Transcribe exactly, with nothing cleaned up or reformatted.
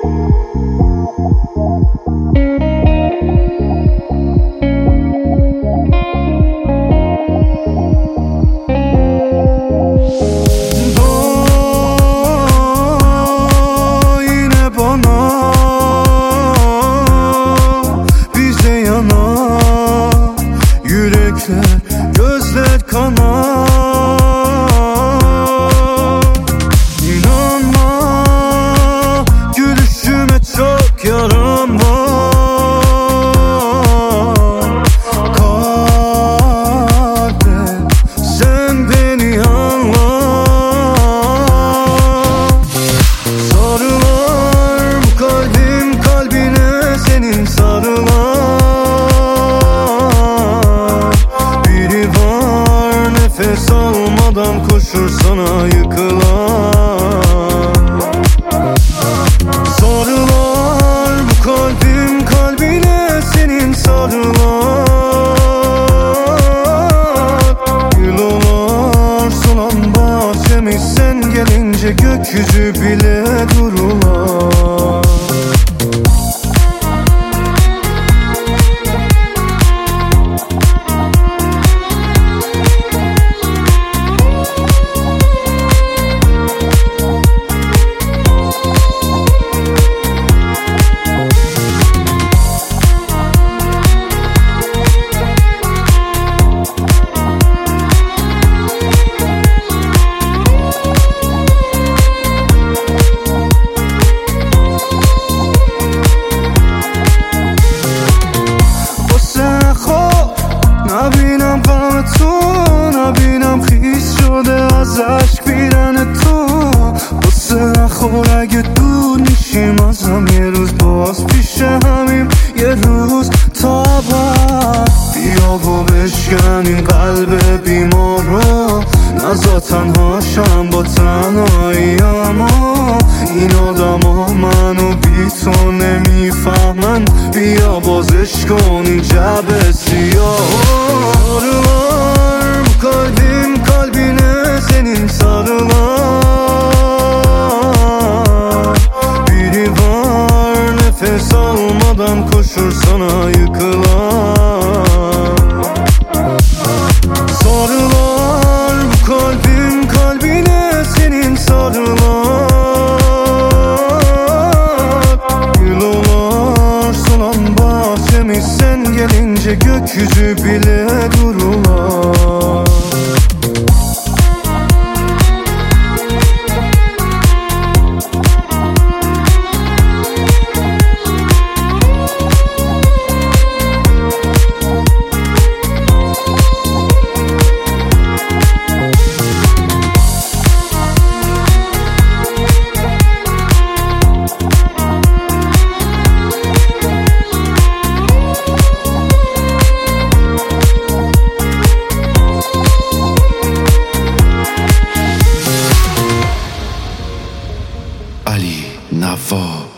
Gözler kanar, İnanma, gülüşüme çok yaram var. Kalbim, sen beni anla. Sarılar bu kalbim kalbine, senin sarılar. Nefes almadan koşur sana yıkılan. Sarılar bu kalbim kalbine, senin sarılar. Yılolar solan bahçemiz, sen gelince gökyüzü bile durular. نبینم غم تو، نبینم خیس شده از عشق بیرن تو. قصه نخور اگه دور میشیم ازم، یه روز باز پیش همیم، یه روز تا بعد. بیا و بشکن این قلب بیمار رو، نزا تنهاشم با تنهایی‌امو. این آدم ها منو بی تو نمیفهمن، بیا بازش کن این جبه سیاه. Sarılar bu kalbim kalbine, senin sarılar. Biri var nefes almadan koşur sana yıkılan. Sarılar bu kalbim kalbine, senin sarılar. Yılolar solan bahçemiz, sen gelince gökyüzü bile durular. Ali Navo.